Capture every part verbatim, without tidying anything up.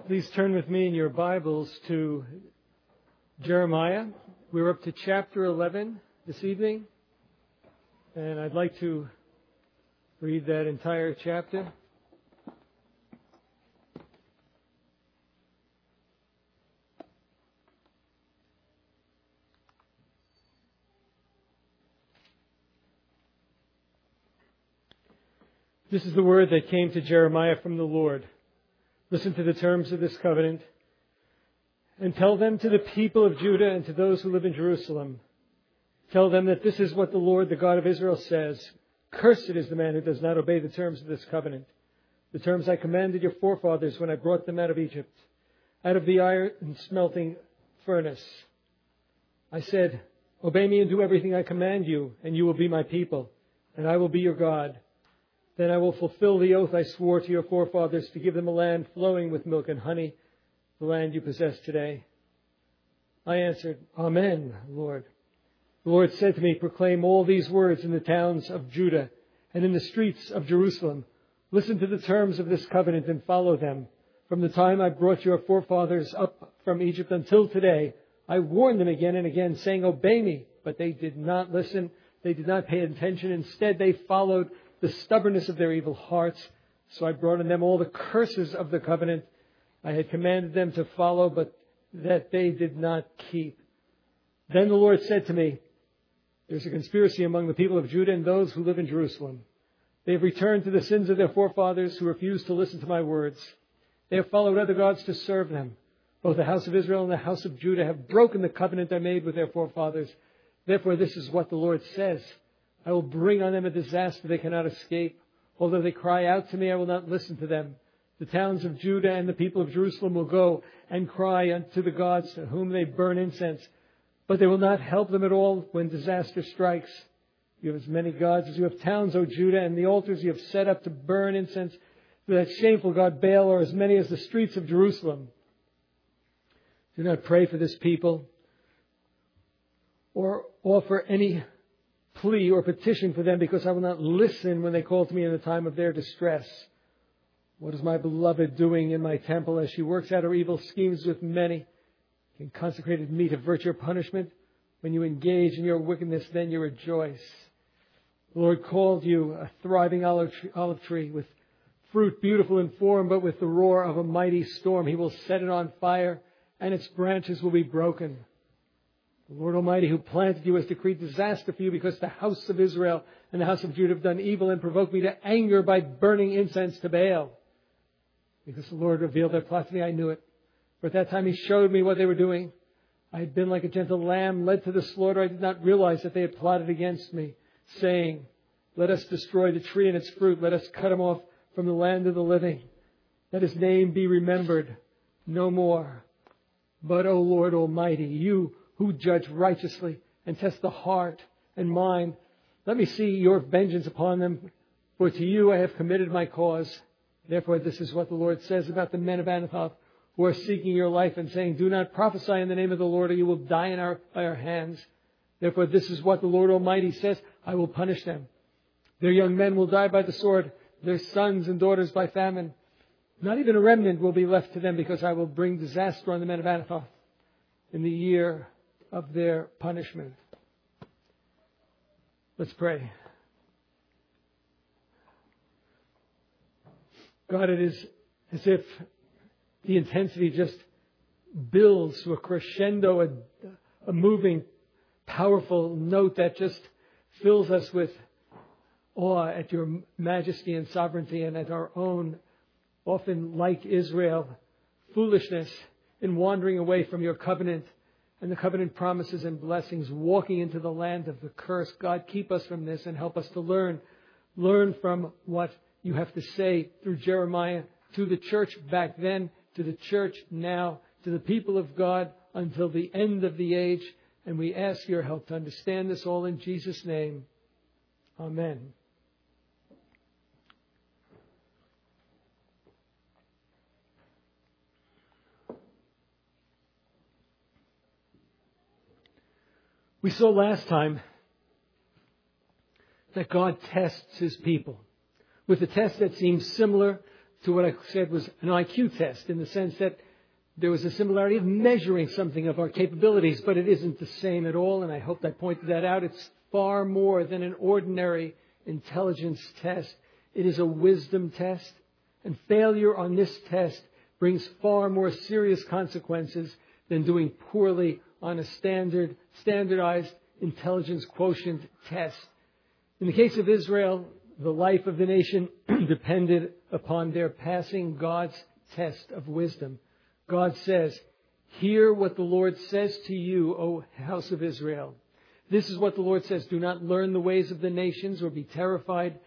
Please turn with me in your Bibles to Jeremiah. We're up to chapter eleven this evening, and I'd like to read that entire chapter. This is the word that came to Jeremiah from the Lord. Listen to the terms of this covenant, and tell them to the people of Judah and to those who live in Jerusalem. Tell them that this is what the Lord, the God of Israel, says. Cursed is the man who does not obey the terms of this covenant, the terms I commanded your forefathers when I brought them out of Egypt, out of the iron smelting furnace. I said, obey me and do everything I command you, and you will be my people, and I will be your God. Then I will fulfill the oath I swore to your forefathers to give them a land flowing with milk and honey, the land you possess today. I answered, Amen, Lord. The Lord said to me, proclaim all these words in the towns of Judah and in the streets of Jerusalem. Listen to the terms of this covenant and follow them. From the time I brought your forefathers up from Egypt until today, I warned them again and again, saying, obey me. But they did not listen. They did not pay attention. Instead, they followed the stubbornness of their evil hearts. So I brought on them all the curses of the covenant I had commanded them to follow, but that they did not keep. Then the Lord said to me, there's a conspiracy among the people of Judah and those who live in Jerusalem. They have returned to the sins of their forefathers who refused to listen to my words. They have followed other gods to serve them. Both the house of Israel and the house of Judah have broken the covenant I made with their forefathers. Therefore, this is what the Lord says. I will bring on them a disaster they cannot escape. Although they cry out to me, I will not listen to them. The towns of Judah and the people of Jerusalem will go and cry unto the gods to whom they burn incense. But they will not help them at all when disaster strikes. You have as many gods as you have towns, O Judah, and the altars you have set up to burn incense to that shameful god Baal are as many as the streets of Jerusalem. Do not pray for this people or offer any plea or petition for them, because I will not listen when they call to me in the time of their distress. What is my beloved doing in my temple as she works out her evil schemes with many? Can consecrated meat avert your punishment? When you engage in your wickedness, then you rejoice. The Lord called you a thriving olive tree, olive tree with fruit beautiful in form, but with the roar of a mighty storm. He will set it on fire, and its branches will be broken. The Lord Almighty who planted you has decreed disaster for you, because the house of Israel and the house of Judah have done evil and provoked me to anger by burning incense to Baal. Because the Lord revealed their plot to me, I knew it. For at that time He showed me what they were doing. I had been like a gentle lamb led to the slaughter. I did not realize that they had plotted against me, saying, let us destroy the tree and its fruit. Let us cut him off from the land of the living. Let his name be remembered no more. But, O Lord Almighty, you who judge righteously and test the heart and mind, let me see your vengeance upon them. For to you I have committed my cause. Therefore, this is what the Lord says about the men of Anathoth who are seeking your life and saying, do not prophesy in the name of the Lord, or you will die in our, by our hands. Therefore, this is what the Lord Almighty says, I will punish them. Their young men will die by the sword, their sons and daughters by famine. Not even a remnant will be left to them, because I will bring disaster on the men of Anathoth in the year of their punishment. Let's pray. God, it is as if the intensity just builds to a crescendo, a, a moving, powerful note that just fills us with awe at your majesty and sovereignty, and at our own, often like Israel, foolishness in wandering away from your covenant and the covenant promises and blessings, walking into the land of the curse. God, keep us from this and help us to learn. Learn from what you have to say through Jeremiah to the church back then, to the church now, to the people of God until the end of the age. And we ask your help to understand this all in Jesus' name. Amen. We saw last time that God tests His people with a test that seems similar to what I said was an I Q test, in the sense that there was a similarity of measuring something of our capabilities, but it isn't the same at all, and I hope I pointed that out. It's far more than an ordinary intelligence test. It is a wisdom test, and failure on this test brings far more serious consequences than doing poorly on a standard, standardized intelligence quotient test. In the case of Israel, the life of the nation depended upon their passing God's test of wisdom. God says, "Hear what the Lord says to you, O house of Israel. This is what the Lord says. Do not learn the ways of the nations or be terrified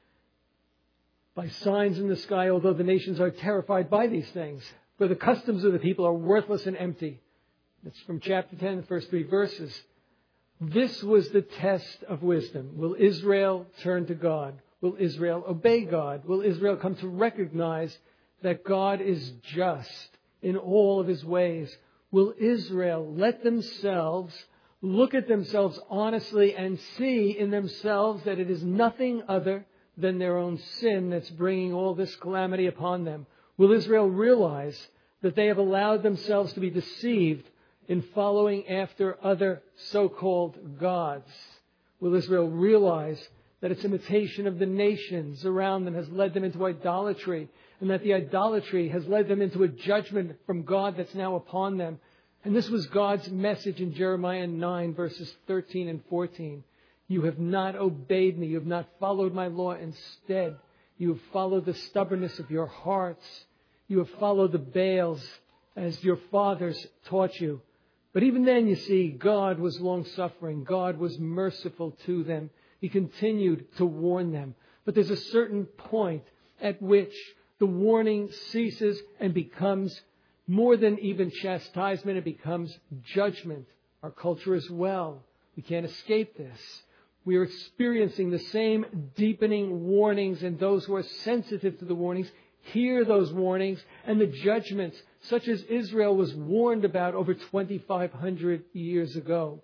by signs in the sky, although the nations are terrified by these things. For the customs of the people are worthless and empty." That's from chapter ten, the first three verses. This was the test of wisdom. Will Israel turn to God? Will Israel obey God? Will Israel come to recognize that God is just in all of His ways? Will Israel let themselves look at themselves honestly and see in themselves that it is nothing other than their own sin that's bringing all this calamity upon them? Will Israel realize that they have allowed themselves to be deceived in following after other so-called gods? Will Israel realize that its imitation of the nations around them has led them into idolatry, and that the idolatry has led them into a judgment from God that's now upon them? And this was God's message in Jeremiah nine, verses thirteen and fourteen. You have not obeyed me. You have not followed my law. Instead, you have followed the stubbornness of your hearts. You have followed the Baals as your fathers taught you. But even then, you see, God was long-suffering. God was merciful to them. He continued to warn them. But there's a certain point at which the warning ceases and becomes more than even chastisement. It becomes judgment. Our culture as well. We can't escape this. We are experiencing the same deepening warnings, and those who are sensitive to the warnings hear those warnings and the judgments, such as Israel was warned about over twenty-five hundred years ago.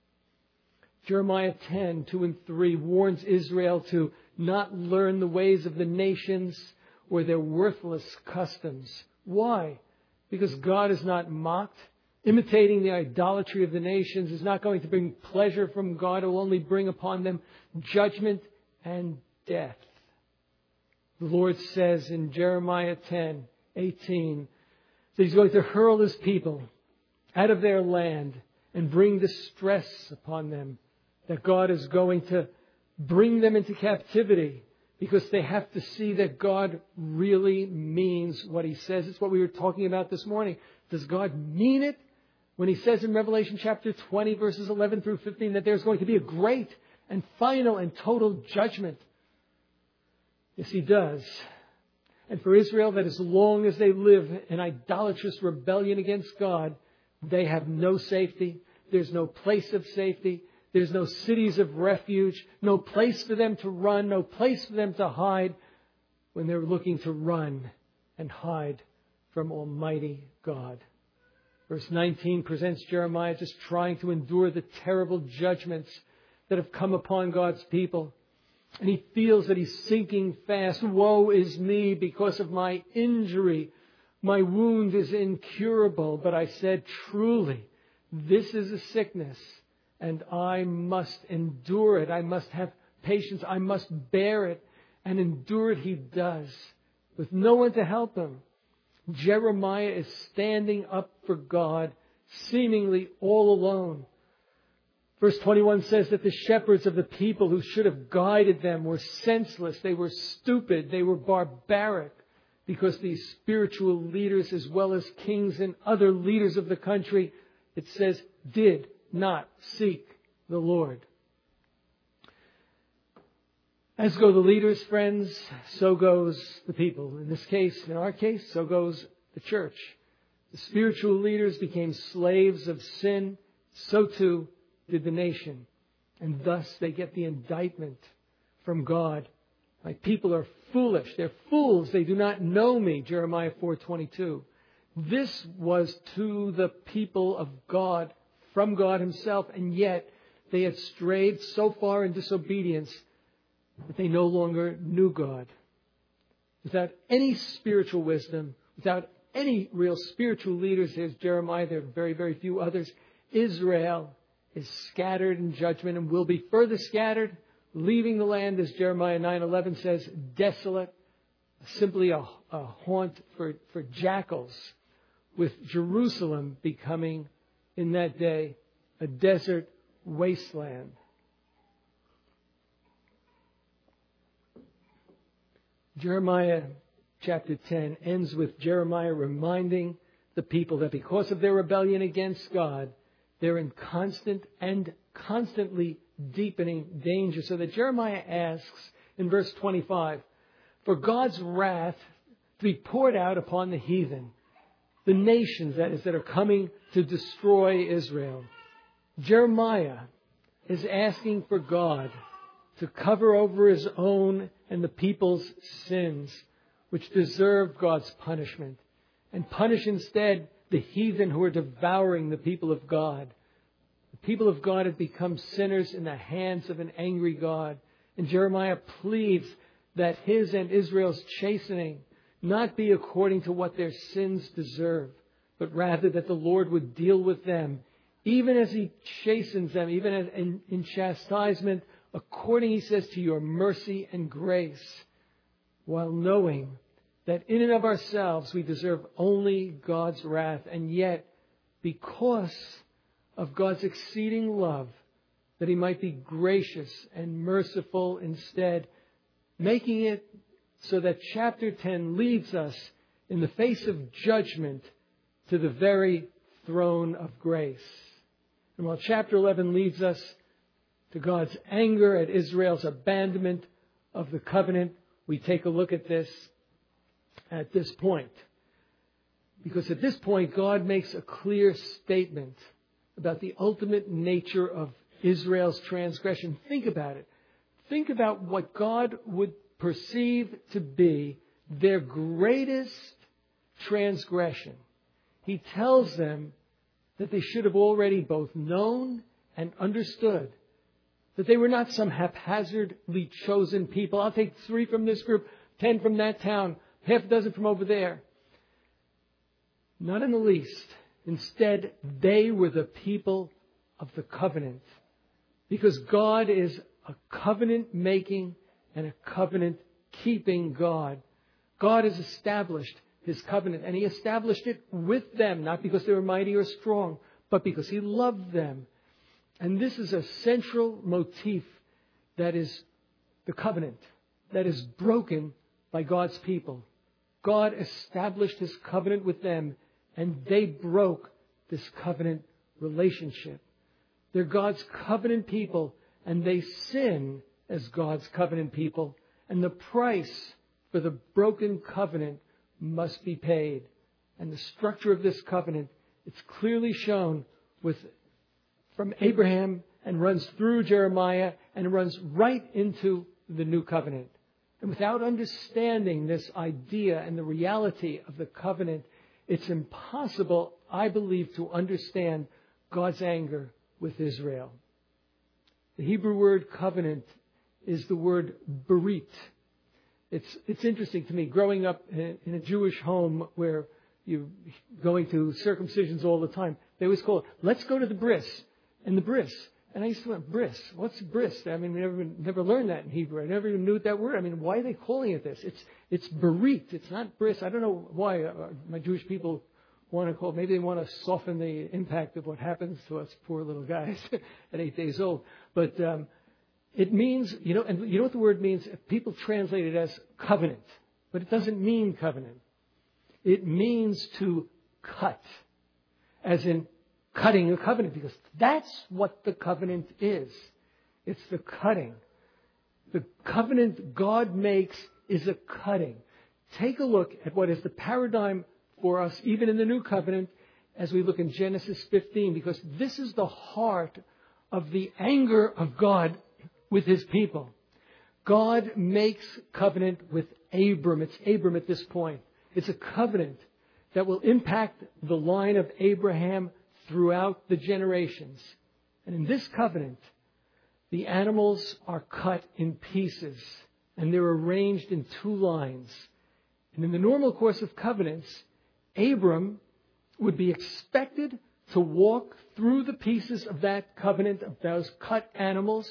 Jeremiah ten, two and three warns Israel to not learn the ways of the nations or their worthless customs. Why? Because God is not mocked. Imitating the idolatry of the nations is not going to bring pleasure from God. It will only bring upon them judgment and death. The Lord says in Jeremiah ten, eighteen, that He's going to hurl His people out of their land and bring distress upon them. That God is going to bring them into captivity because they have to see that God really means what He says. It's what we were talking about this morning. Does God mean it when He says in Revelation chapter twenty, verses eleven through fifteen, that there's going to be a great and final and total judgment? Yes, He does. And for Israel, that as long as they live in idolatrous rebellion against God, they have no safety. There's no place of safety. There's no cities of refuge, no place for them to run, no place for them to hide when they're looking to run and hide from Almighty God. Verse nineteen presents Jeremiah just trying to endure the terrible judgments that have come upon God's people. And he feels that he's sinking fast. Woe is me because of my injury. My wound is incurable. But I said, truly, this is a sickness, and I must endure it. I must have patience. I must bear it. And endure it he does, with no one to help him. Jeremiah is standing up for God, seemingly all alone. Verse twenty-one says that the shepherds of the people who should have guided them were senseless. They were stupid. They were barbaric, because these spiritual leaders, as well as kings and other leaders of the country, it says, did not seek the Lord. As go the leaders, friends, so goes the people. In this case, in our case, so goes the church. The spiritual leaders became slaves of sin. So too did the nation. And thus they get the indictment from God. My people are foolish. They're fools. They do not know me. Jeremiah four twenty-two. This was to the people of God, from God himself. And yet they had strayed so far in disobedience that they no longer knew God. without any spiritual wisdom, without any real spiritual leaders. There's Jeremiah, there are very, very few others. Israel is scattered in judgment and will be further scattered, leaving the land, as Jeremiah nine eleven says, desolate, simply a, a haunt for, for jackals, with Jerusalem becoming, in that day, a desert wasteland. Jeremiah chapter ten ends with Jeremiah reminding the people that because of their rebellion against God, they're in constant and constantly deepening danger. So that Jeremiah asks in verse twenty-five, for God's wrath to be poured out upon the heathen, the nations, that is, that are coming to destroy Israel. Jeremiah is asking for God to cover over His own and the people's sins, which deserve God's punishment, and punish instead the heathen who are devouring the people of God. The people of God have become sinners in the hands of an angry God. And Jeremiah pleads that his and Israel's chastening not be according to what their sins deserve, but rather that the Lord would deal with them, even as He chastens them, even as in, in chastisement, according, he says, to your mercy and grace, while knowing that in and of ourselves we deserve only God's wrath. And yet, because of God's exceeding love, that He might be gracious and merciful instead, making it so that chapter ten leads us in the face of judgment to the very throne of grace. And while chapter eleven leads us to God's anger at Israel's abandonment of the covenant, we take a look at this at this point. Because at this point, God makes a clear statement about the ultimate nature of Israel's transgression. Think about it. Think about what God would perceive to be their greatest transgression. He tells them that they should have already both known and understood that they were not some haphazardly chosen people. I'll take three from this group, ten from that town, half a dozen from over there. Not in the least. Instead, they were the people of the covenant. Because God is a covenant-making and a covenant-keeping God. God has established His covenant, and He established it with them, not because they were mighty or strong, but because He loved them. And this is a central motif that is the covenant, that is broken by God's people. God established His covenant with them, and they broke this covenant relationship. They're God's covenant people, and they sin as God's covenant people. And the price for the broken covenant must be paid. And the structure of this covenant, it's clearly shown with from Abraham and runs through Jeremiah and runs right into the new covenant. And without understanding this idea and the reality of the covenant, it's impossible, I believe, to understand God's anger with Israel. The Hebrew word covenant is the word berit. It's it's interesting to me, growing up in, in a Jewish home where you're going to circumcisions all the time, they always call it, let's go to the bris. And the bris. And I used to wonder, bris, what's bris? I mean, we never never learned that in Hebrew. I never even knew that word. I mean, why are they calling it this? It's it's berit. It's not bris. I don't know why uh, my Jewish people want to call it. Maybe they want to soften the impact of what happens to us poor little guys at eight days old. But um, it means, you know, and you know what the word means? People translate it as covenant. But it doesn't mean covenant. It means to cut. As in cutting a covenant, because that's what the covenant is. It's the cutting. The covenant God makes is a cutting. Take a look at what is the paradigm for us, even in the new covenant, as we look in Genesis fifteen, because this is the heart of the anger of God with His people. God makes covenant with Abram. It's Abram at this point. It's a covenant that will impact the line of Abraham throughout the generations. And in this covenant, the animals are cut in pieces and they're arranged in two lines. And in the normal course of covenants, Abram would be expected to walk through the pieces of that covenant, of those cut animals.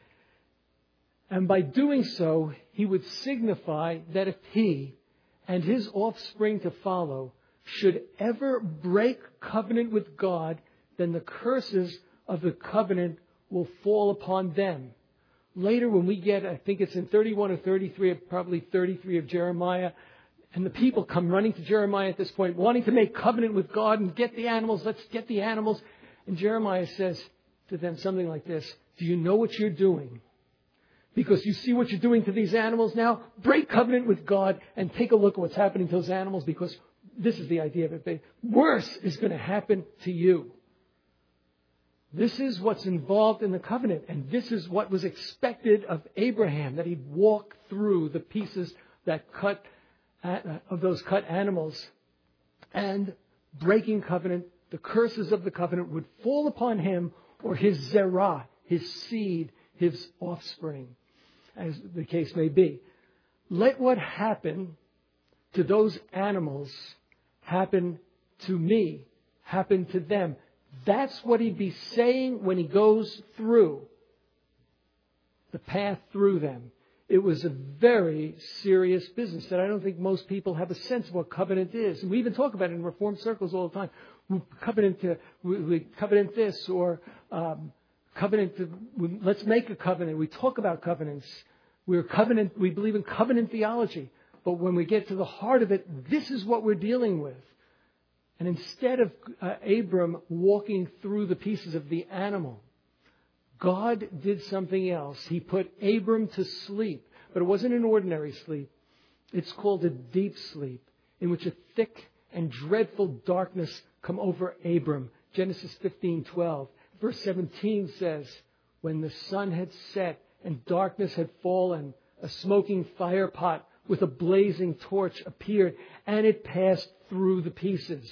And by doing so, he would signify that if he and his offspring to follow should ever break covenant with God, then the curses of the covenant will fall upon them. Later when we get, I think it's in thirty-one or thirty-three, probably thirty-three of Jeremiah, and the people come running to Jeremiah at this point, wanting to make covenant with God and get the animals, let's get the animals. And Jeremiah says to them something like this, do you know what you're doing? Because you see what you're doing to these animals now? Break covenant with God and take a look at what's happening to those animals, because this is the idea of it. Worse is going to happen to you. This is what's involved in the covenant, and this is what was expected of Abraham, that he'd walk through the pieces that cut of those cut animals, and breaking covenant, the curses of the covenant would fall upon him or his zerah, his seed, his offspring, as the case may be. Let what happened to those animals happen to me, happen to them. That's what he'd be saying when he goes through the path through them. It was a very serious business that I don't think most people have a sense of what covenant is. And we even talk about it in Reformed circles all the time. We covenant, to, we, we covenant this or um, covenant. To, we, let's make a covenant. We talk about covenants. We're covenant. We believe in covenant theology. But when we get to the heart of it, this is what we're dealing with. And instead of uh, Abram walking through the pieces of the animal, God did something else. He put Abram to sleep. But it wasn't an ordinary sleep. It's called a deep sleep, in which a thick and dreadful darkness come over Abram. Genesis fifteen twelve. Verse seventeen says, when the sun had set and darkness had fallen, a smoking fire pot with a blazing torch appeared, and it passed through the pieces.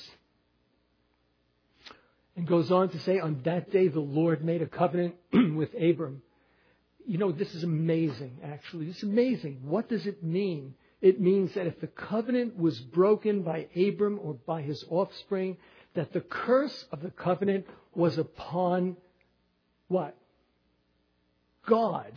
And goes on to say, on that day the Lord made a covenant with Abram. You know, this is amazing, actually. It's amazing. What does it mean? It means that if the covenant was broken by Abram or by his offspring, that the curse of the covenant was upon what? God.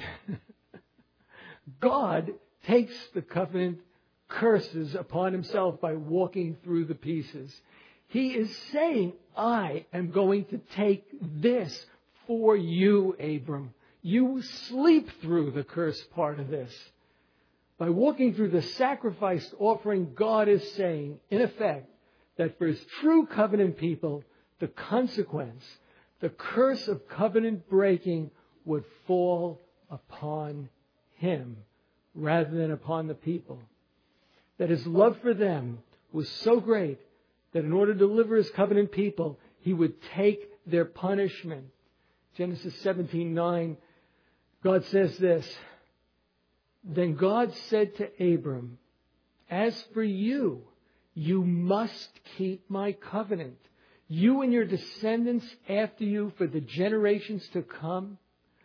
God takes the covenant curses upon himself by walking through the pieces. He is saying, I am going to take this for you, Abram. You sleep through the curse part of this. By walking through the sacrificed offering, God is saying, in effect, that for his true covenant people, the consequence, the curse of covenant breaking would fall upon him rather than upon the people. That his love for them was so great that in order to deliver his covenant people, he would take their punishment. Genesis seventeen nine, God says this, then God said to Abram, as for you, you must keep my covenant, you and your descendants after you for the generations to come.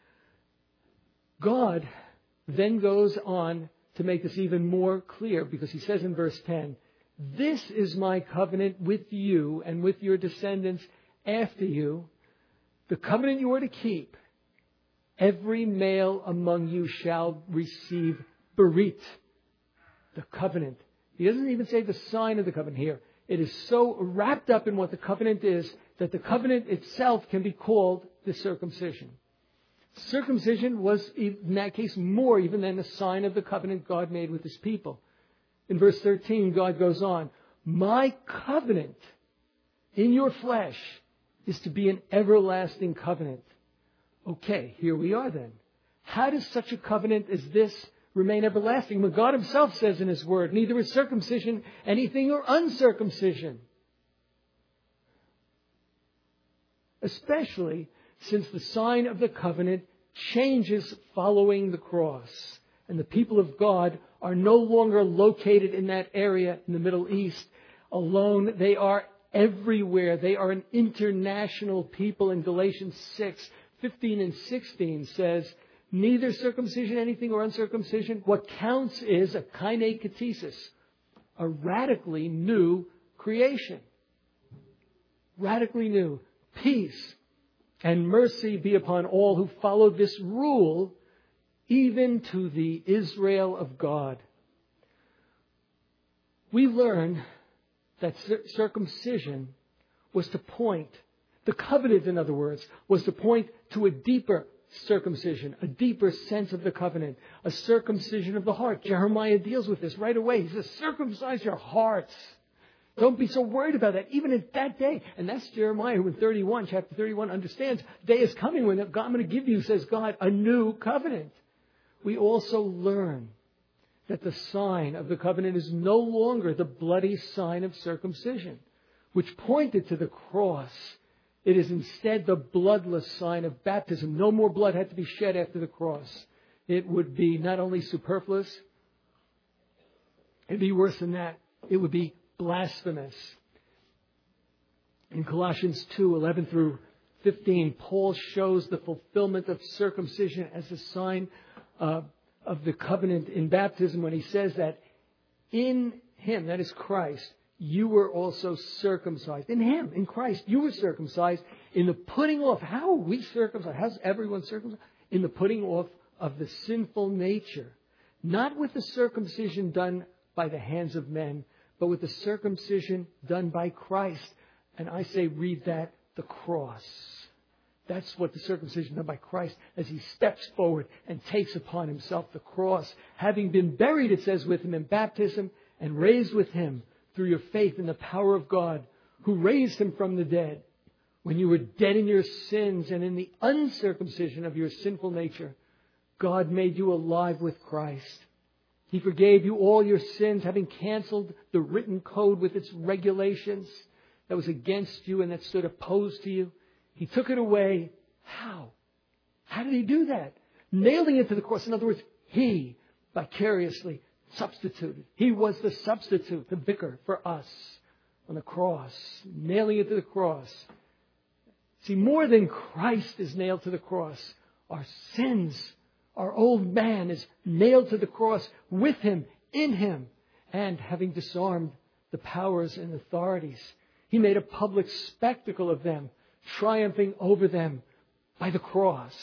God then goes on to make this even more clear, because he says in verse ten, this is my covenant with you and with your descendants after you, the covenant you are to keep. Every male among you shall receive berit, the covenant. He doesn't even say the sign of the covenant here. It is so wrapped up in what the covenant is that the covenant itself can be called the circumcision. Circumcision was, in that case, more even than the sign of the covenant God made with his people. In verse thirteen, God goes on, my covenant in your flesh is to be an everlasting covenant. Okay, here we are then. How does such a covenant as this remain everlasting when God himself says in his word, neither is circumcision anything or uncircumcision? Especially since the sign of the covenant changes following the cross. And the people of God are no longer located in that area in the Middle East alone. They are everywhere. They are an international people. In Galatians six fifteen and sixteen says, neither circumcision anything or uncircumcision. What counts is a kaine katesis, a radically new creation. Radically new. Peace and mercy be upon all who follow this rule, even to the Israel of God. We learn that circumcision was to point, the covenant, in other words, was to point to a deeper circumcision, a deeper sense of the covenant, a circumcision of the heart. Jeremiah deals with this right away. He says, circumcise your hearts. Don't be so worried about that, even at that day. And that's Jeremiah, who in thirty-one, chapter thirty-one, understands day is coming when God, I'm going to give you, says God, a new covenant. We also learn that the sign of the covenant is no longer the bloody sign of circumcision, which pointed to the cross. It is instead the bloodless sign of baptism. No more blood had to be shed after the cross. It would be not only superfluous, it'd be worse than that. It would be blasphemous. In Colossians two, eleven through fifteen, Paul shows the fulfillment of circumcision as a sign uh, of the covenant in baptism when he says that in Him, that is Christ, you were also circumcised. In Him, in Christ, you were circumcised in the putting off. How are we circumcised? How's everyone circumcised? In the putting off of the sinful nature. Not with the circumcision done by the hands of men, but with the circumcision done by Christ. And I say, read that, the cross. That's what the circumcision done by Christ as He steps forward and takes upon Himself the cross. Having been buried, it says, with Him in baptism and raised with Him through your faith in the power of God, who raised Him from the dead. When you were dead in your sins and in the uncircumcision of your sinful nature, God made you alive with Christ. He forgave you all your sins, having canceled the written code with its regulations that was against you and that stood opposed to you. He took it away. How? How did He do that? Nailing it to the cross. In other words, He vicariously substituted. He was the substitute, the vicar for us on the cross, nailing it to the cross. See, more than Christ is nailed to the cross, our sins, our old man is nailed to the cross with Him, in Him, and having disarmed the powers and authorities, He made a public spectacle of them, triumphing over them by the cross.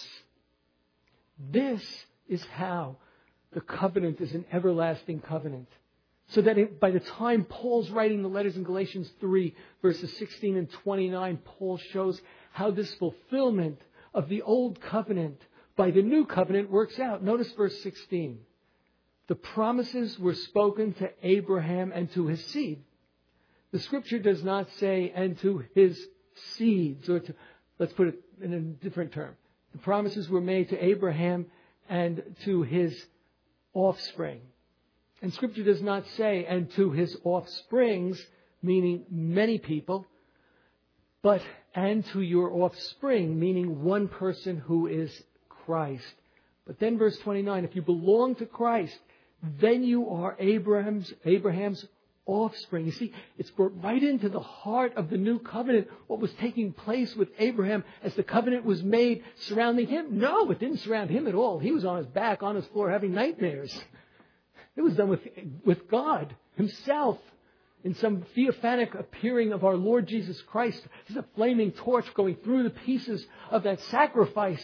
This is how the covenant is an everlasting covenant. So that it, by the time Paul's writing the letters in Galatians three, verses sixteen and twenty-nine, Paul shows how this fulfillment of the old covenant by the new covenant works out. Notice verse sixteen. The promises were spoken to Abraham and to his seed. The scripture does not say, and to his seeds, or to, let's put it in a different term. The promises were made to Abraham and to his offspring. And scripture does not say, and to his offsprings, meaning many people, but and to your offspring, meaning one person who is Christ. But then verse twenty-nine, if you belong to Christ, then you are Abraham's, Abraham's offspring. You see, it's brought right into the heart of the new covenant, what was taking place with Abraham as the covenant was made surrounding him. No, it didn't surround him at all. He was on his back, on his floor, having nightmares. It was done with, with God Himself in some theophanic appearing of our Lord Jesus Christ. There's a flaming torch going through the pieces of that sacrifice.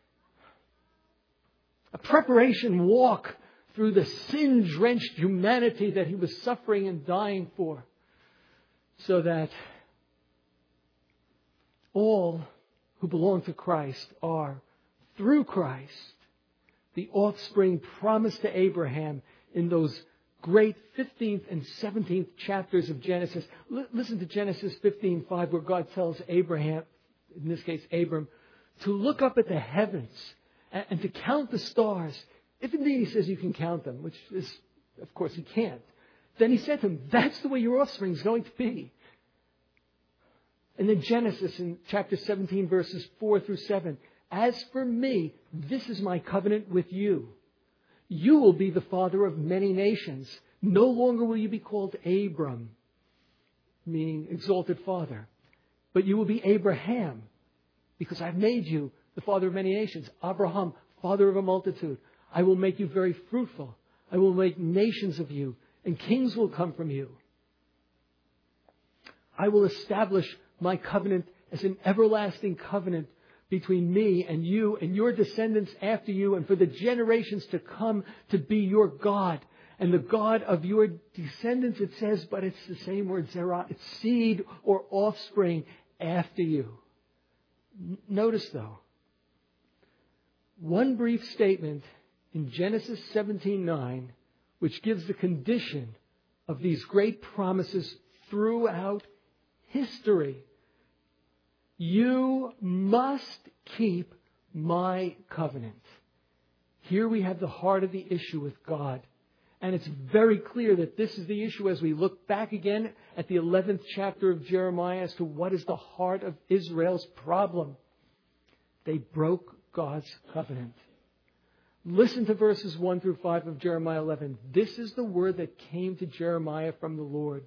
A preparation walk through the sin-drenched humanity that He was suffering and dying for, so that all who belong to Christ are, through Christ, the offspring promised to Abraham in those great fifteenth and seventeenth chapters of Genesis. L- listen to Genesis fifteen five, where God tells Abraham, in this case Abram, to look up at the heavens and, and to count the stars. If indeed He says you can count them, which is, of course, He can't. Then He said to him, that's the way your offspring is going to be. And then Genesis in chapter seventeen, verses four through seven. As for me, this is my covenant with you. You will be the father of many nations. No longer will you be called Abram, meaning exalted father, but you will be Abraham, because I've made you the father of many nations. Abraham, father of a multitude. I will make you very fruitful. I will make nations of you, and kings will come from you. I will establish my covenant as an everlasting covenant between me and you and your descendants after you, and for the generations to come, to be your God and the God of your descendants, it says, but it's the same word, zerah. It's seed or offspring after you. N- Notice though, one brief statement in Genesis seventeen nine, which gives the condition of these great promises throughout history. You must keep my covenant. Here we have the heart of the issue with God. And it's very clear that this is the issue as we look back again at the eleventh chapter of Jeremiah as to what is the heart of Israel's problem. They broke God's covenant. Listen to verses one through five of Jeremiah eleven. This is the word that came to Jeremiah from the Lord.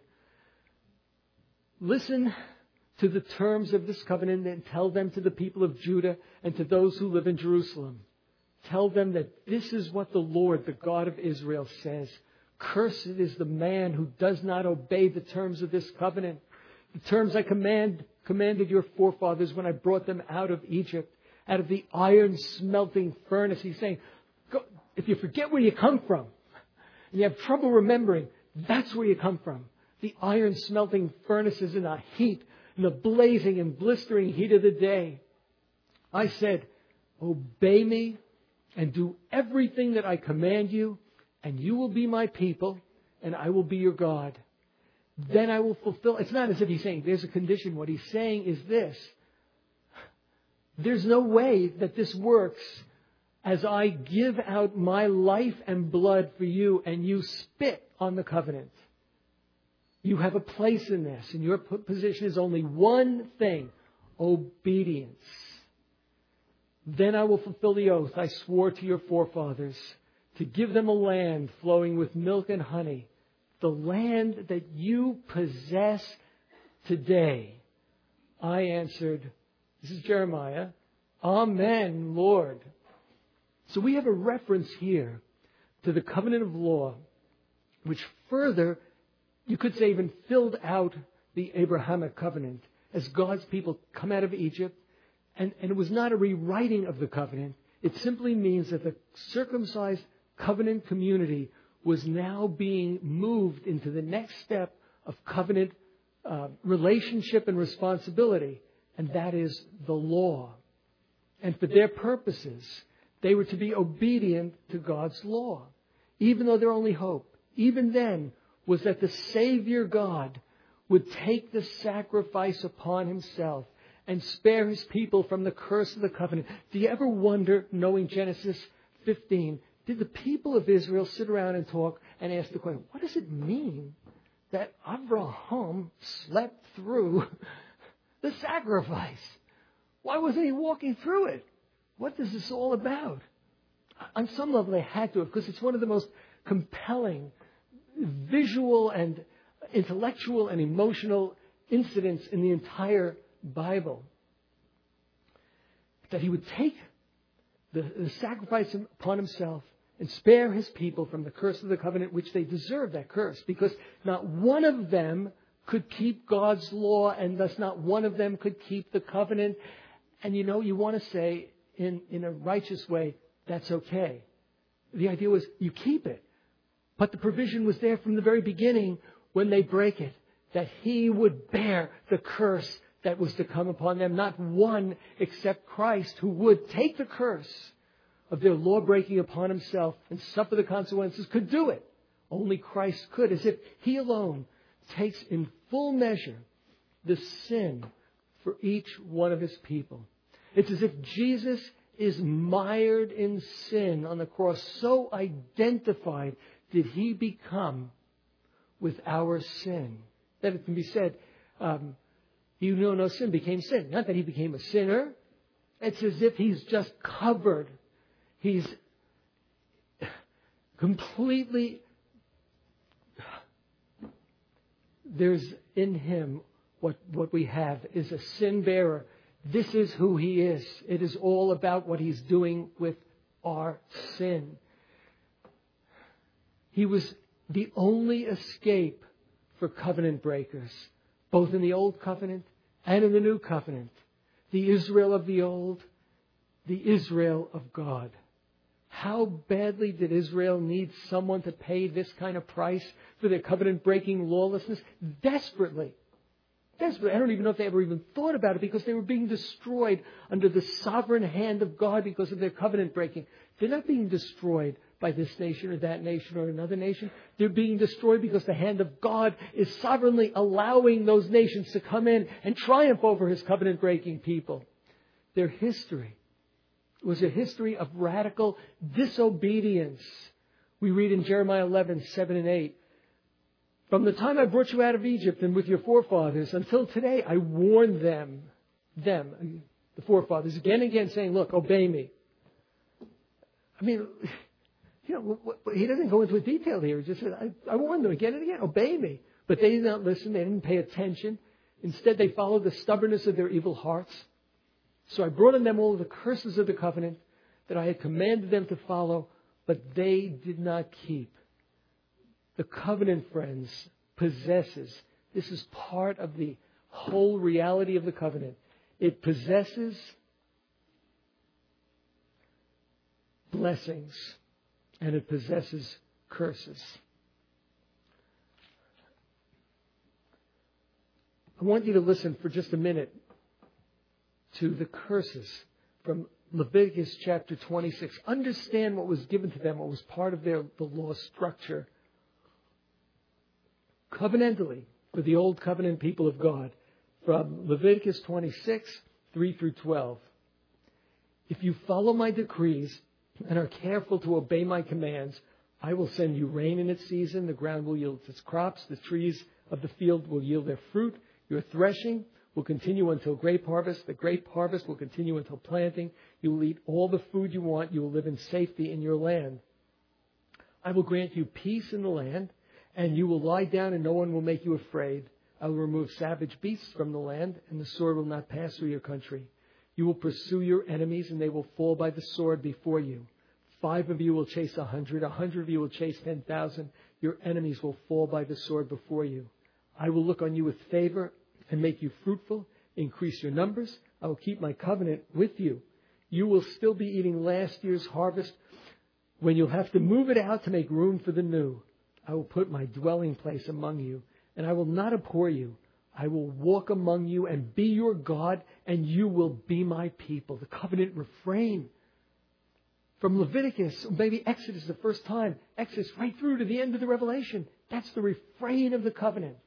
Listen to the terms of this covenant and tell them to the people of Judah and to those who live in Jerusalem. Tell them that this is what the Lord, the God of Israel, says. Cursed is the man who does not obey the terms of this covenant. The terms I command, commanded your forefathers when I brought them out of Egypt, out of the iron smelting furnace. He's saying, go, if you forget where you come from, and you have trouble remembering, that's where you come from. The iron smelting furnaces in the heat, in the blazing and blistering heat of the day. I said, obey me and do everything that I command you, and you will be my people, and I will be your God. Then I will fulfill. It's not as if he's saying there's a condition. What he's saying is this. There's no way that this works as I give out my life and blood for you, and you spit on the covenant. You have a place in this, and your position is only one thing: obedience. Then I will fulfill the oath I swore to your forefathers, to give them a land flowing with milk and honey, the land that you possess today. I answered, this is Jeremiah, Amen, Lord. So we have a reference here to the covenant of law, which further, you could say, even filled out the Abrahamic covenant as God's people come out of Egypt. And, and it was not a rewriting of the covenant. It simply means that the circumcised covenant community was now being moved into the next step of covenant uh, relationship and responsibility. And that is the law. And for their purposes, they were to be obedient to God's law. Even though their only hope, even then, was that the Savior God would take the sacrifice upon himself and spare his people from the curse of the covenant. Do you ever wonder, knowing Genesis fifteen, did the people of Israel sit around and talk and ask the question, what does it mean that Abraham slept through the sacrifice? Why wasn't he walking through it? What is this all about? On some level, they had to, because it's one of the most compelling visual and intellectual and emotional incidents in the entire Bible. That he would take the, the sacrifice upon himself and spare his people from the curse of the covenant, which they deserved, that curse, because not one of them could keep God's law, and thus not one of them could keep the covenant. And you know, you want to say in, in a righteous way, that's okay. The idea was you keep it. But the provision was there from the very beginning when they break it, that he would bear the curse that was to come upon them. Not one except Christ, who would take the curse of their law breaking upon himself and suffer the consequences, could do it. Only Christ could, as if he alone takes in full measure the sin for each one of his people. It's as if Jesus is mired in sin on the cross, so identified did he become with our sin, that it can be said, um, he who knew no sin became sin. Not that he became a sinner. It's as if he's just covered. He's completely, there's in him what, what we have is a sin bearer. This is who he is. It is all about what he's doing with our sin. He was the only escape for covenant breakers, both in the Old Covenant and in the New Covenant. The Israel of the Old, the Israel of God. How badly did Israel need someone to pay this kind of price for their covenant-breaking lawlessness? Desperately. Desperately. I don't even know if they ever even thought about it, because they were being destroyed under the sovereign hand of God because of their covenant-breaking. They're not being destroyed by this nation or that nation or another nation. They're being destroyed because the hand of God is sovereignly allowing those nations to come in and triumph over His covenant-breaking people. Their history was a history of radical disobedience. We read in Jeremiah eleven, seven and eight, "From the time I brought you out of Egypt and with your forefathers until today, I warned them, them, the forefathers, again and again, saying, look, obey me." I mean, you know, he doesn't go into a detail here. He just says, I, I warned them again and again, obey me. But they did not listen. They didn't pay attention. Instead, they followed the stubbornness of their evil hearts. So I brought on them all the curses of the covenant that I had commanded them to follow, but they did not keep. The covenant, friends, possesses. This is part of the whole reality of the covenant. It possesses blessings and it possesses curses. I want you to listen for just a minute to the curses from Leviticus chapter twenty-six. Understand what was given to them, what was part of their the law structure. Covenantally, for the old covenant people of God, from Leviticus twenty-six, three through twelve. "If you follow my decrees and are careful to obey my commands, I will send you rain in its season, the ground will yield its crops, the trees of the field will yield their fruit, your threshing will continue until grape harvest, the grape harvest will continue until planting, you will eat all the food you want, you will live in safety in your land. I will grant you peace in the land, and you will lie down and no one will make you afraid. I will remove savage beasts from the land, and the sword will not pass through your country. You will pursue your enemies, and they will fall by the sword before you. Five of you will chase a hundred, a hundred of you will chase ten thousand. Your enemies will fall by the sword before you. I will look on you with favor and make you fruitful, increase your numbers. I will keep my covenant with you. You will still be eating last year's harvest when you'll have to move it out to make room for the new. I will put my dwelling place among you, and I will not abhor you. I will walk among you and be your God, and you will be my people." The covenant refrain. From Leviticus, maybe Exodus the first time, Exodus right through to the end of the Revelation. That's the refrain of the covenant.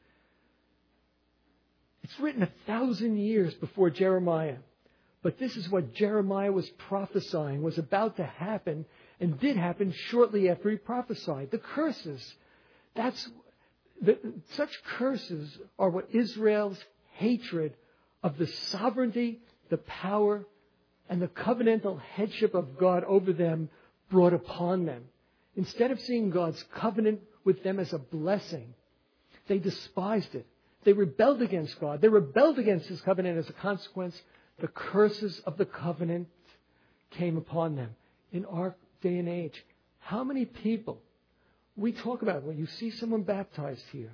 It's written a thousand years before Jeremiah. But this is what Jeremiah was prophesying, was about to happen, and did happen shortly after he prophesied. The curses. That's the, such curses are what Israel's hatred of the sovereignty, the power, and the covenantal headship of God over them brought upon them. Instead of seeing God's covenant with them as a blessing, they despised it. They rebelled against God. They rebelled against His covenant. As a consequence, the curses of the covenant came upon them. In our day and age, how many people we talk about when you see someone baptized here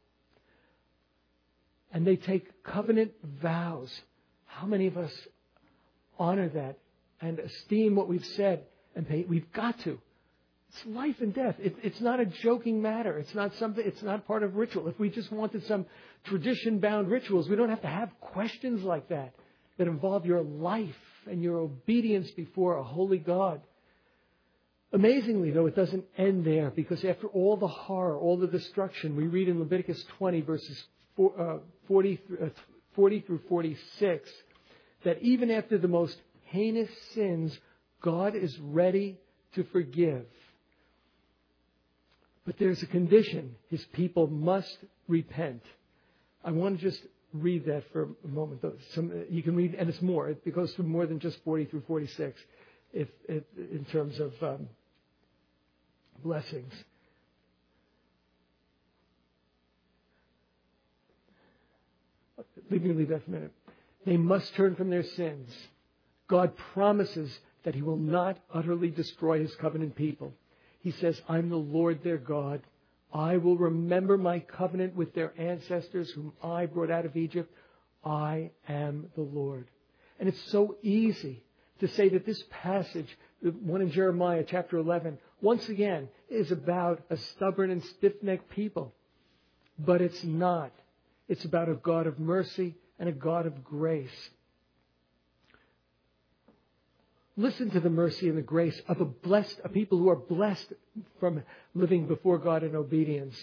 and they take covenant vows, how many of us honor that and esteem what we've said and pay? We've got to. It's life and death. It, it's not a joking matter. It's not something. It's not part of ritual. If we just wanted some tradition-bound rituals, we don't have to have questions like that that involve your life and your obedience before a holy God. Amazingly, though, it doesn't end there, because after all the horror, all the destruction, we read in Leviticus twenty, verses forty through forty-six, that even after the most heinous sins, God is ready to forgive. But there's a condition. His people must repent. I want to just read that for a moment. Some, you can read, and it's more. It goes through more than just forty through forty-six if, if, in terms of um, blessings. Let me leave that for a minute. They must turn from their sins. God promises that He will not utterly destroy His covenant people. He says, "I'm the Lord their God. I will remember my covenant with their ancestors whom I brought out of Egypt. I am the Lord. And it's so easy to say that this passage, the one in Jeremiah chapter eleven, once again is about a stubborn and stiff-necked people. But it's not. It's about a God of mercy and a God of grace. Listen to the mercy and the grace of a blessed, a people who are blessed from living before God in obedience.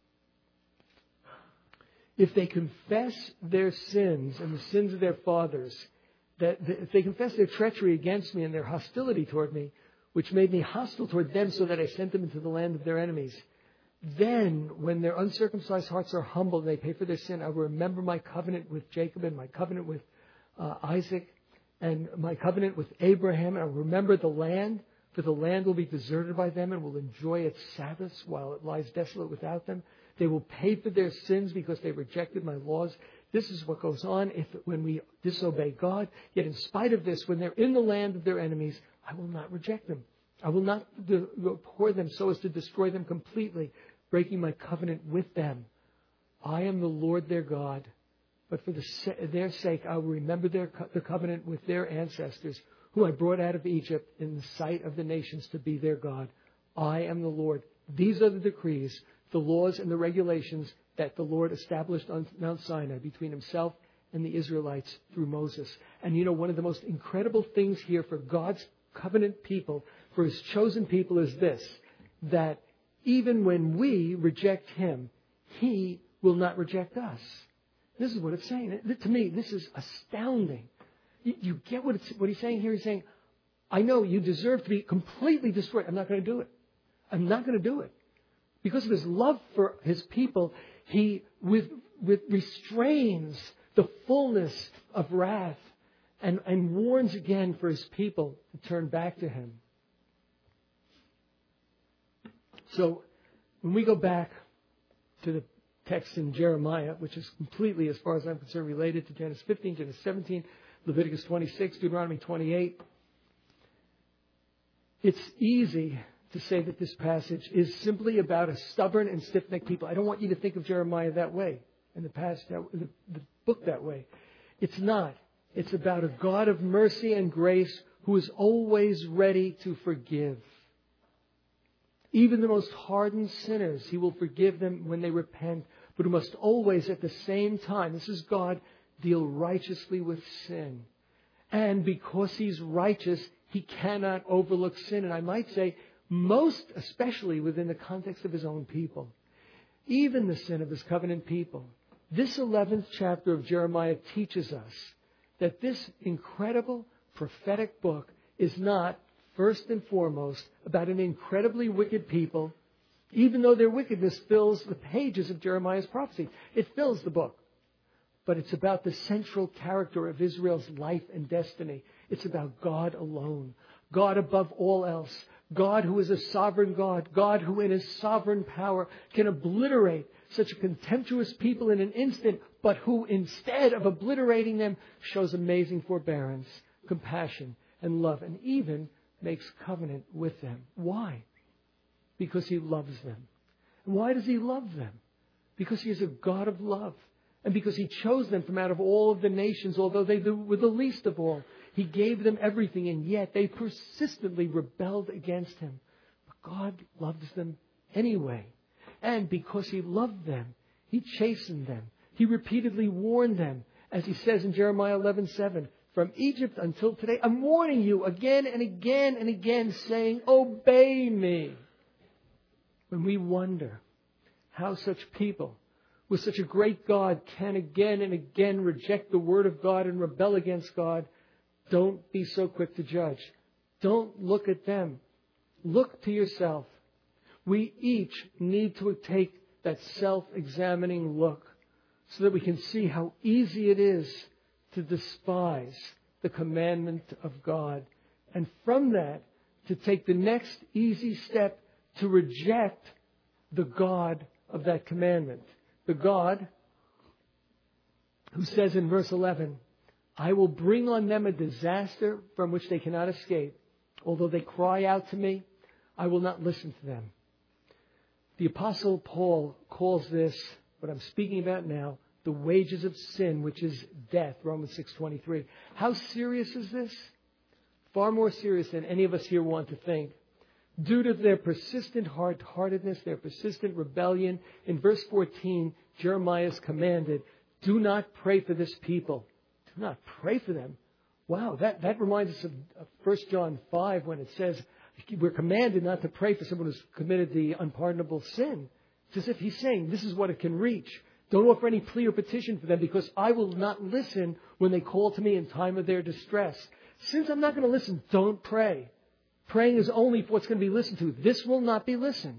If they confess their sins and the sins of their fathers, that if they confess their treachery against me and their hostility toward me, which made me hostile toward them so that I sent them into the land of their enemies, then when their uncircumcised hearts are humbled and they pay for their sin, I will remember my covenant with Jacob and my covenant with uh, Isaac and my covenant with Abraham. And I will remember the land, for the land will be deserted by them and will enjoy its Sabbaths while it lies desolate without them. They will pay for their sins because they rejected my laws. This is what goes on if when we disobey God. Yet in spite of this, when they're in the land of their enemies, I will not reject them. I will not abhor them so as to destroy them completely, breaking my covenant with them. I am the Lord their God, but for the, their sake I will remember their, the covenant with their ancestors, who I brought out of Egypt in the sight of the nations to be their God. I am the Lord. These are the decrees, the laws and the regulations that the Lord established on Mount Sinai between himself and the Israelites through Moses. And you know, one of the most incredible things here for God's covenant people, for his chosen people, is this, that even when we reject him, he will not reject us. This is what it's saying. To me, this is astounding. You, you get what, it's, what he's saying here? He's saying, I know you deserve to be completely destroyed. I'm not going to do it. I'm not going to do it. Because of his love for his people, he with, with restrains the fullness of wrath and, and warns again for his people to turn back to him. So when we go back to the text in Jeremiah, which is completely, as far as I'm concerned, related to Genesis fifteen, Genesis seventeen, Leviticus twenty-six, Deuteronomy twenty-eight, it's easy to say that this passage is simply about a stubborn and stiff-necked people. I don't want you to think of Jeremiah that way, and the passage, the, the book that way. It's not. It's about a God of mercy and grace who is always ready to forgive. Even the most hardened sinners, he will forgive them when they repent, but who must always at the same time, this is God, deal righteously with sin. And because he's righteous, he cannot overlook sin. And I might say, most especially within the context of his own people. Even the sin of his covenant people. This eleventh chapter of Jeremiah teaches us that this incredible prophetic book is not, first and foremost, about an incredibly wicked people, even though their wickedness fills the pages of Jeremiah's prophecy. It fills the book. But it's about the central character of Israel's life and destiny. It's about God alone. God above all else. God who is a sovereign God. God who in his sovereign power can obliterate such a contemptuous people in an instant, but who instead of obliterating them shows amazing forbearance, compassion, and love, and even makes covenant with them. Why? Because he loves them. And why does he love them? Because he is a God of love. And because he chose them from out of all of the nations, although they were the least of all. He gave them everything, and yet they persistently rebelled against him. But God loves them anyway. And because he loved them, he chastened them. He repeatedly warned them, as he says in Jeremiah eleven seven, from Egypt until today, I'm warning you again and again and again, saying, obey me. When we wonder how such people with such a great God can again and again reject the word of God and rebel against God, don't be so quick to judge. Don't look at them. Look to yourself. We each need to take that self-examining look so that we can see how easy it is to despise the commandment of God. And from that, to take the next easy step to reject the God of that commandment. The God who says in verse eleven, I will bring on them a disaster from which they cannot escape. Although they cry out to me, I will not listen to them. The Apostle Paul calls this, what I'm speaking about now, the wages of sin, which is death, Romans six twenty-three. How serious is this? Far more serious than any of us here want to think. Due to their persistent hard-heartedness, their persistent rebellion, in verse fourteen, Jeremiah is commanded, do not pray for this people. Do not pray for them. Wow, that, that reminds us of First John five when it says we're commanded not to pray for someone who's committed the unpardonable sin. It's as if he's saying this is what it can reach. Don't offer any plea or petition for them because I will not listen when they call to me in time of their distress. Since I'm not going to listen, don't pray. Praying is only for what's going to be listened to. This will not be listened.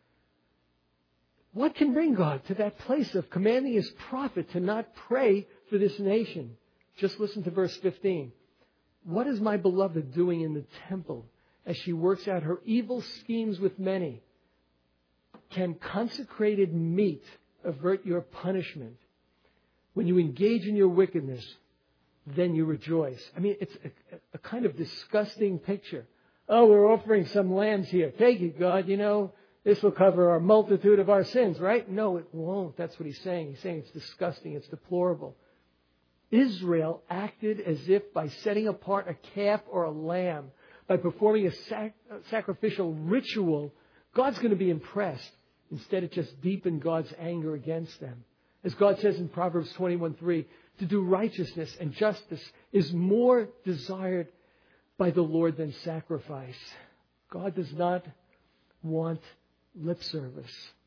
What can bring God to that place of commanding His prophet to not pray for this nation? Just listen to verse fifteen. What is my beloved doing in the temple as she works out her evil schemes with many? Can consecrated meat avert your punishment? When you engage in your wickedness, then you rejoice. I mean, it's a, a kind of disgusting picture. Oh, we're offering some lambs here. Take it, God. You know, this will cover our multitude of our sins, right? No, it won't. That's what he's saying. He's saying it's disgusting. It's deplorable. Israel acted as if by setting apart a calf or a lamb, by performing a, sac- a sacrificial ritual, God's going to be impressed. Instead, it just deepened God's anger against them. As God says in Proverbs twenty-one three, to do righteousness and justice is more desired by the Lord than sacrifice. God does not want lip service.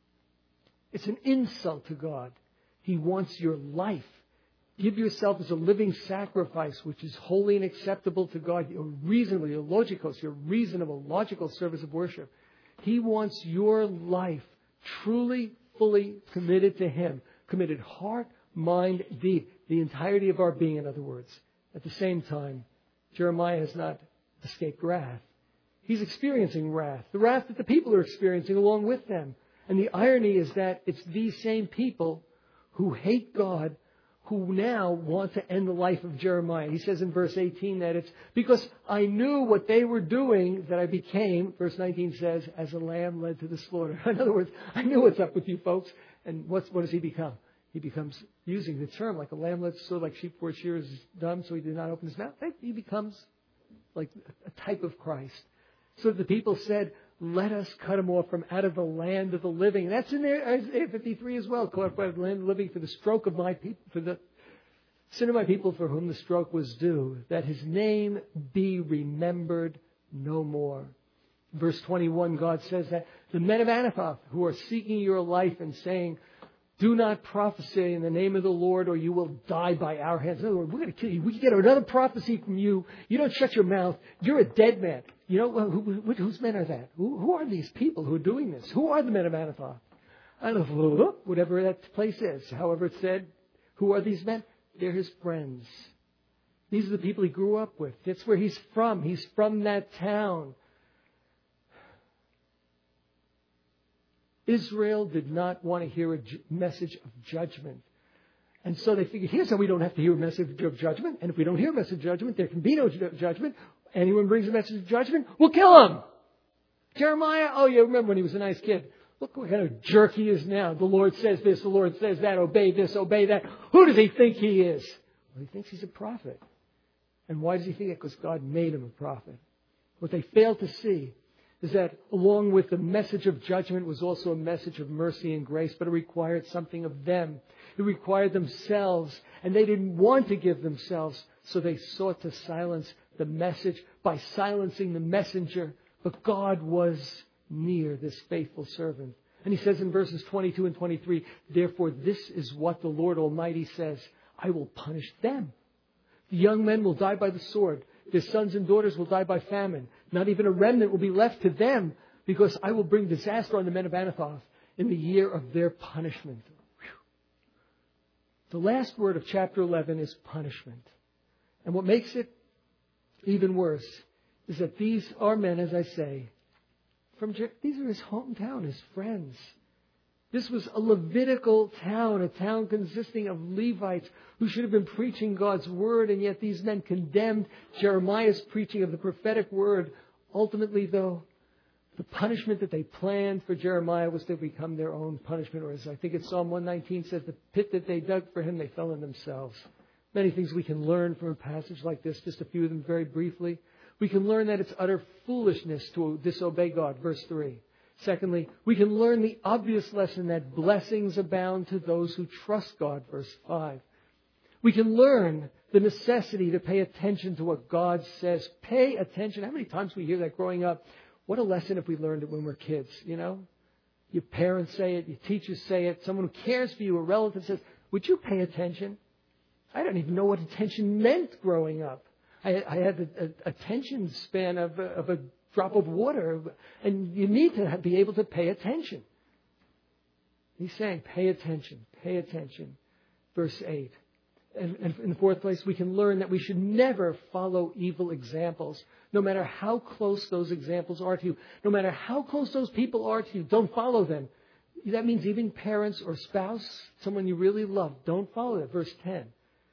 It's an insult to God. He wants your life. Give yourself as a living sacrifice, which is holy and acceptable to God. Your reasonable, your logikos, your reasonable, logical service of worship. He wants your life truly, fully committed to Him. Committed heart, mind, deed. The entirety of our being, in other words. At the same time, Jeremiah has not escaped wrath. He's experiencing wrath. The wrath that the people are experiencing along with them. And the irony is that it's these same people who hate God who now want to end the life of Jeremiah. He says in verse eighteen that it's because I knew what they were doing that I became, verse nineteen says, as a lamb led to the slaughter. In other words, I knew what's up with you folks. And what's, what does he become? He becomes, using the term, like a lamb led to the slaughter, like sheep before shears is dumb, so he did not open his mouth. He becomes like a type of Christ. So the people said, let us cut him off from out of the land of the living. And that's in there, Isaiah fifty-three as well. Cut off out of the land of the living for the stroke of my people, for the sin of my people for whom the stroke was due, that his name be remembered no more. Verse twenty-one, God says that the men of Anathoth who are seeking your life and saying, do not prophesy in the name of the Lord or you will die by our hands. In other words, we're going to kill you. We can get another prophecy from you. You don't shut your mouth. You're a dead man. You know, who, who, whose men are that? Who, who are these people who are doing this? Who are the men of Anathoth? I don't know, whatever that place is. However it's said, who are these men? They're his friends. These are the people he grew up with. That's where he's from. He's from that town. Israel did not want to hear a ju- message of judgment. And so they figured, here's how we don't have to hear a message of judgment. And if we don't hear a message of judgment, there can be no ju- judgment. Anyone brings a message of judgment, we'll kill him. Jeremiah, oh yeah, remember when he was a nice kid. Look what kind of jerk he is now. The Lord says this, the Lord says that, obey this, obey that. Who does he think he is? Well, he thinks he's a prophet. And why does he think it? Because God made him a prophet. What they failed to see is that along with the message of judgment was also a message of mercy and grace, but it required something of them. It required themselves, and they didn't want to give themselves, so they sought to silence the message by silencing the messenger. But God was near this faithful servant. And he says in verses twenty-two and twenty-three, therefore this is what the Lord Almighty says, I will punish them. The young men will die by the sword. Their sons and daughters will die by famine. Not even a remnant will be left to them, because I will bring disaster on the men of Anathoth in the year of their punishment. Whew. The last word of chapter eleven is punishment. And what makes it even worse is that these are men, as I say, from these are his hometown, his friends. This was a Levitical town, a town consisting of Levites who should have been preaching God's word, and yet these men condemned Jeremiah's preaching of the prophetic word. Ultimately, though, The punishment that they planned for Jeremiah was to become their own punishment. Or as I think it's Psalm one nineteen says, the pit that they dug for him, they fell in themselves. Many things we can learn from a passage like this, just a few of them very briefly. We can learn that it's utter foolishness to disobey God, verse three. Secondly, we can learn the obvious lesson that blessings abound to those who trust God, verse five. We can learn the necessity to pay attention to what God says. Pay attention. How many times we hear that growing up? What a lesson if we learned it when we're kids, you know? Your parents say it, your teachers say it, someone who cares for you, a relative says, would you pay attention? I don't even know what attention meant growing up. I, I had a, a attention span of a, of a drop of water, and you need to have, be able to pay attention. He's saying, pay attention, pay attention. Verse eight. And, and in the fourth place, we can learn that we should never follow evil examples, no matter how close those examples are to you. No matter how close those people are to you, don't follow them. That means even parents or spouse, someone you really love, don't follow them. Verse ten.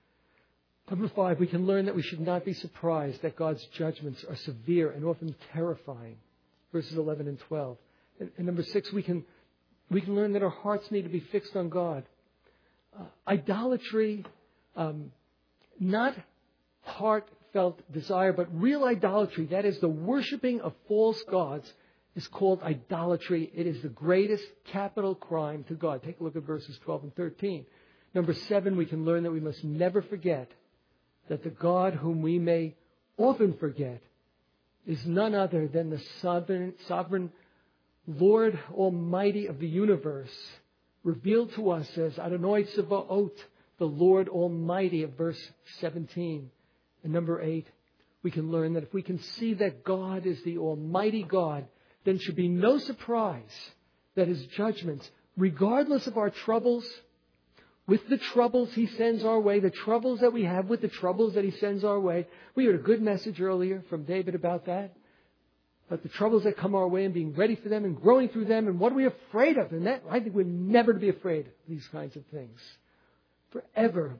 Number five, we can learn that we should not be surprised that God's judgments are severe and often terrifying. Verses eleven and twelve. And, and number six, we can, we can learn that our hearts need to be fixed on God. Uh, idolatry... Um, not heartfelt desire, but real idolatry. That is the worshiping of false gods is called idolatry. It is the greatest capital crime to God. Take a look at verses twelve and thirteen. Number seven, we can learn that we must never forget that the God whom we may often forget is none other than the sovereign, sovereign Lord Almighty of the universe, revealed to us as Adonai Tsevaot, the Lord Almighty, of verse seventeen. And number eight, we can learn that if we can see that God is the Almighty God, then should be no surprise that His judgments, regardless of our troubles, with the troubles He sends our way, the troubles that we have with the troubles that He sends our way. We heard a good message earlier from David about that. But the troubles that come our way and being ready for them and growing through them, and what are we afraid of? And that, I think we're never to be afraid of these kinds of things. Forever,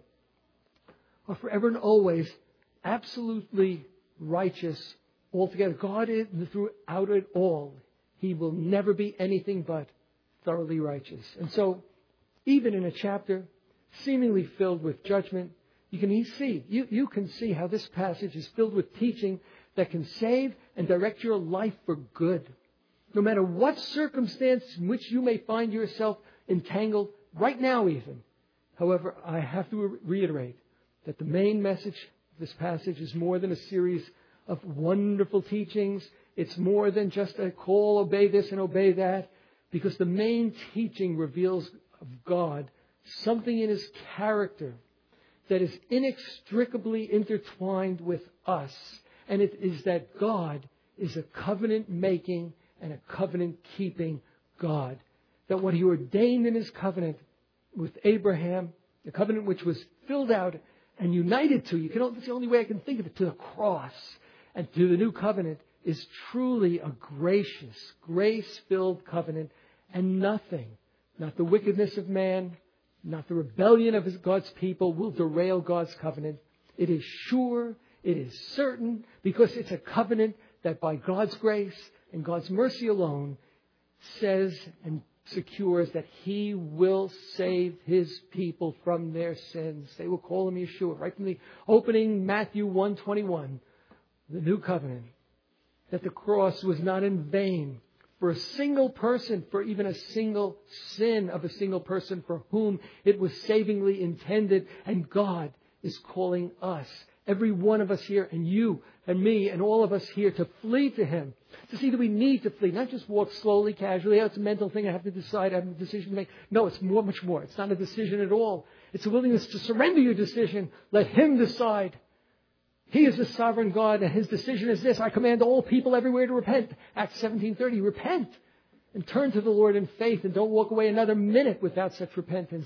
or forever and always, absolutely righteous altogether. God is throughout it all. He will never be anything but thoroughly righteous. And so, even in a chapter seemingly filled with judgment, you can see, you, you can see how this passage is filled with teaching that can save and direct your life for good. No matter what circumstance in which you may find yourself entangled, right now even. However, I have to reiterate that the main message of this passage is more than a series of wonderful teachings. It's more than just a call, obey this and obey that, because the main teaching reveals of God something in His character that is inextricably intertwined with us. And it is that God is a covenant-making and a covenant-keeping God. That what He ordained in His covenant with Abraham, the covenant which was filled out and united to, you can, that's the only way I can think of it, to the cross and to the new covenant, is truly a gracious, grace-filled covenant, and nothing, not the wickedness of man, not the rebellion of his, God's people, will derail God's covenant. It is sure, it is certain, because it's a covenant that by God's grace and God's mercy alone says and secures that He will save His people from their sins. They will call Him Yeshua. Right from the opening, Matthew one twenty-one, the new covenant, that the cross was not in vain for a single person, for even a single sin of a single person for whom it was savingly intended. And God is calling us, every one of us here, and you and me and all of us here, to flee to Him. To see that we need to flee, not just walk slowly, casually. Oh, it's a mental thing. I have to decide. I have a decision to make. No, it's more, much more. It's not a decision at all. It's a willingness to surrender your decision. Let Him decide. He is the sovereign God, and His decision is this: I command all people everywhere to repent. Acts seventeen thirty. Repent and turn to the Lord in faith, and don't walk away another minute without such repentance.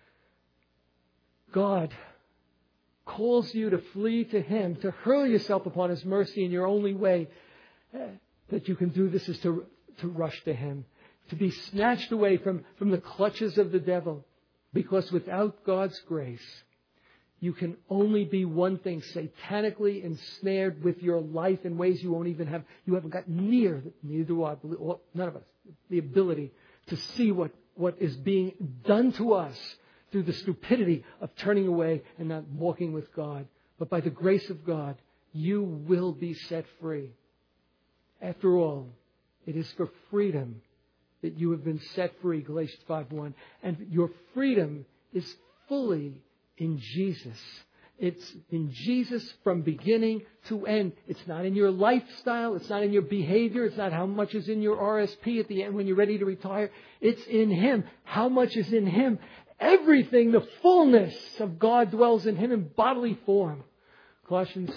God calls you to flee to Him, to hurl yourself upon His mercy, in your only way that you can do this is to, to rush to Him, to be snatched away from, from the clutches of the devil. Because without God's grace, you can only be one thing, satanically ensnared with your life in ways you won't even have, you haven't got near, neither do I, none of us, the ability to see what, what is being done to us through the stupidity of turning away and not walking with God. But by the grace of God, you will be set free. After all, it is for freedom that you have been set free, Galatians five one. And your freedom is fully in Jesus. It's in Jesus from beginning to end. It's not in your lifestyle. It's not in your behavior. It's not how much is in your R S P at the end when you're ready to retire. It's in Him. How much is in Him? Everything, the fullness of God dwells in Him in bodily form. Colossians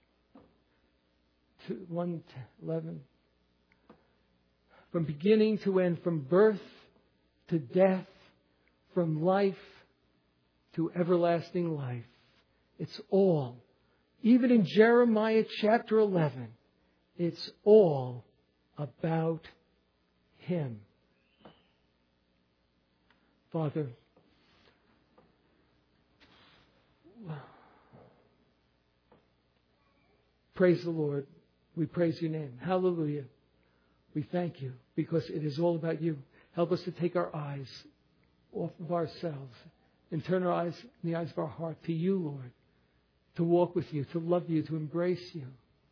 one eleven. From beginning to end, from birth to death, from life to everlasting life. It's all. Even in Jeremiah chapter eleven, it's all about Him. Father, praise the Lord. We praise your name. Hallelujah. We thank you because it is all about you. Help us to take our eyes off of ourselves and turn our eyes and the eyes of our heart to you, Lord. To walk with you, to love you, to embrace you.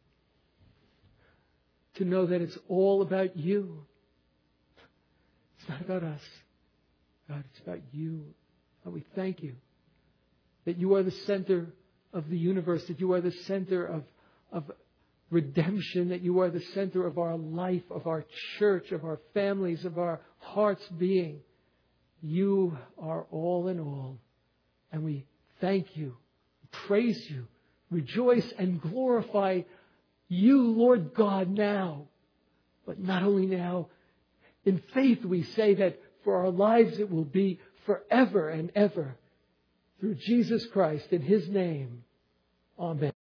To know that it's all about you. It's not about us. God, it's about you. God, we thank you that you are the center of the universe, that you are the center of, of redemption, that you are the center of our life, of our church, of our families, of our hearts being. You are all in all. And we thank you, praise you, rejoice and glorify you, Lord God, now. But not only now, in faith we say that for our lives it will be forever and ever. Through Jesus Christ, in His name. Amen.